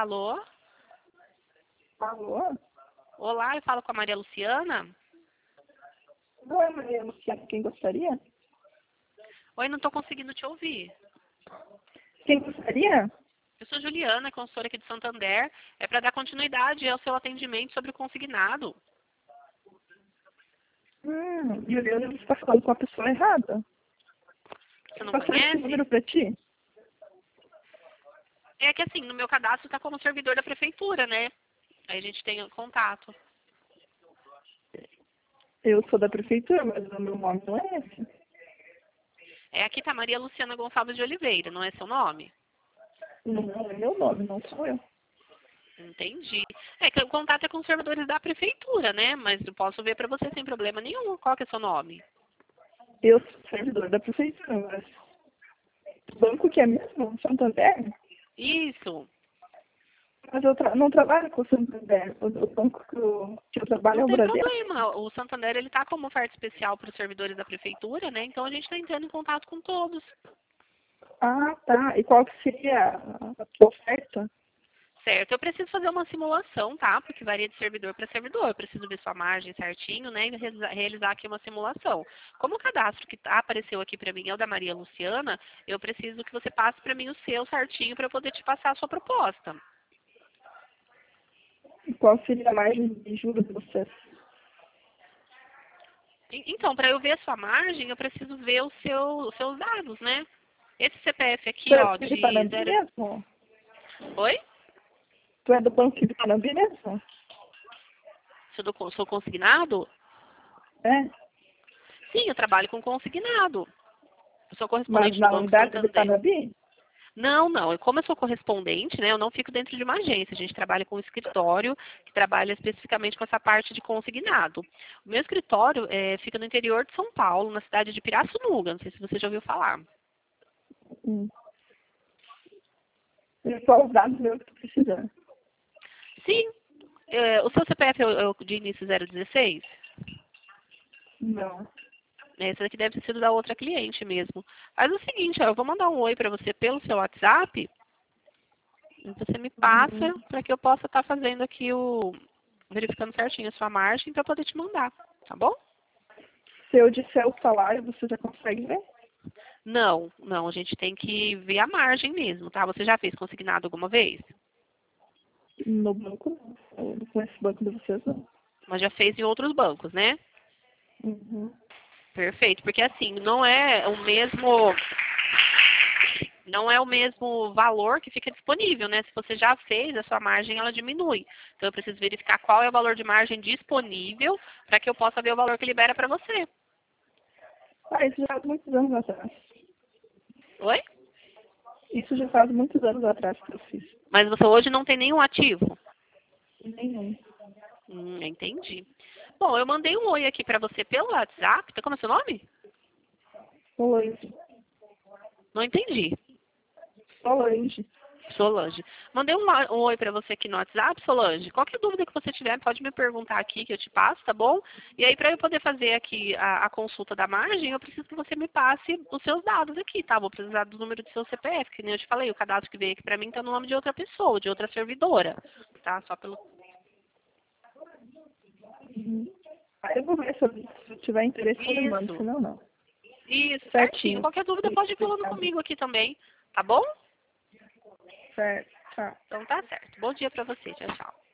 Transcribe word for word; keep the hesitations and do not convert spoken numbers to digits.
Alô? Alô? Olá, eu falo com a Maria Luciana. Não é Maria Luciana quem gostaria? Oi, não estou conseguindo te ouvir. Quem gostaria? Eu sou Juliana, consultora aqui de Santander. É para dar continuidade ao seu atendimento sobre o consignado. Hum, Juliana, você está falando com a pessoa errada. Você não Passar esse número conhece? para ti? É que assim, no meu cadastro está como servidor da prefeitura, né? Aí a gente tem contato. Eu sou da prefeitura, mas o meu nome não é esse. É, aqui tá Maria Luciana Gonçalves de Oliveira, não é seu nome? Não é meu nome, não sou eu. Entendi. É que o contato é com os servidores da prefeitura, né? Mas eu posso ver para você sem problema nenhum. Qual que é seu nome? Eu sou servidor da prefeitura, mas o banco que é mesmo? Santander? Isso. Mas eu tra não trabalho com o Santander. O, o banco que eu, que eu trabalho Não é o tem Bradesco. problema. O Santander, ele tá como oferta especial para os servidores da prefeitura, né? Então a gente está entrando em contato com todos. Ah, tá. E qual que seria a, a tua oferta? Certo, eu preciso fazer uma simulação, tá? Porque varia de servidor para servidor. Eu preciso ver sua margem certinho, né? E realiza- realizar aqui uma simulação. Como o cadastro que tá- apareceu aqui para mim é o da Maria Luciana, eu preciso que você passe para mim o seu certinho para eu poder te passar a sua proposta. E qual seria a margem de juros de vocês? E- Então, para eu ver a sua margem, eu preciso ver o seu- os seus dados, né? Esse C P F Tu aqui, é ó, do de de Panambi zero... mesmo? Oi? Tu é do banco de Panambi mesmo? Sou, do, sou consignado? É? Sim, eu trabalho com consignado. Eu sou Mas correspondente do na Banco unidade de Santander. Panambi? Não, não. Eu, como eu sou correspondente, né, eu não fico dentro de uma agência. A gente trabalha com um escritório que trabalha especificamente com essa parte de consignado. O meu escritório eh, fica no interior de São Paulo, na cidade de Pirassununga. Não sei se você já ouviu falar. Hum. E qual os dados meus que tu precisa? Sim. Eh, o seu C P F é o é o de início zero dezesseis? Não. Esse daqui deve ter sido da outra cliente mesmo. Faz o seguinte, ó, eu vou mandar um oi para você pelo seu WhatsApp. E você me passa Uhum. para que eu possa estar fazendo aqui o... verificando certinho a sua margem para poder te mandar. Tá bom? Se eu disser o salário, você já consegue ver? Não, não, a gente tem que ver a margem mesmo, tá? Você já fez consignado alguma vez? No banco, não. Eu não conheço o banco de vocês, não. Mas já fez em outros bancos, né? Uhum. Perfeito, porque assim, não é o mesmo, não é o mesmo valor que fica disponível, né? Se você já fez, a sua margem ela diminui. Então eu preciso verificar qual é o valor de margem disponível para que eu possa ver o valor que libera para você. Ah, isso já faz muitos anos atrás. Oi? Isso já faz muitos anos atrás que eu fiz. Mas você hoje não tem nenhum ativo? Nenhum. Hum, entendi. Bom, eu mandei um oi aqui para você pelo WhatsApp. Como é seu nome? Solange. Não entendi. Solange. Solange. Mandei um, um oi para você aqui no WhatsApp, Solange. Qualquer dúvida que você tiver, pode me perguntar aqui que eu te passo, tá bom? E aí, para eu poder fazer aqui a, a consulta da margem, eu preciso que você me passe os seus dados aqui, tá? Vou precisar do número do seu C P F, que nem eu te falei, o cadastro que veio aqui para mim está no nome de outra pessoa, de outra servidora, tá? Só pelo... Uhum. Aí eu vou ver se eu, se eu tiver interesse, eu lhe mando, Isso, senão não. isso, certinho. Certinho. Qualquer dúvida pode ir falando Obrigada. comigo aqui também, tá bom? Certo. Tá. Então tá certo. Bom dia para você. Tchau, tchau.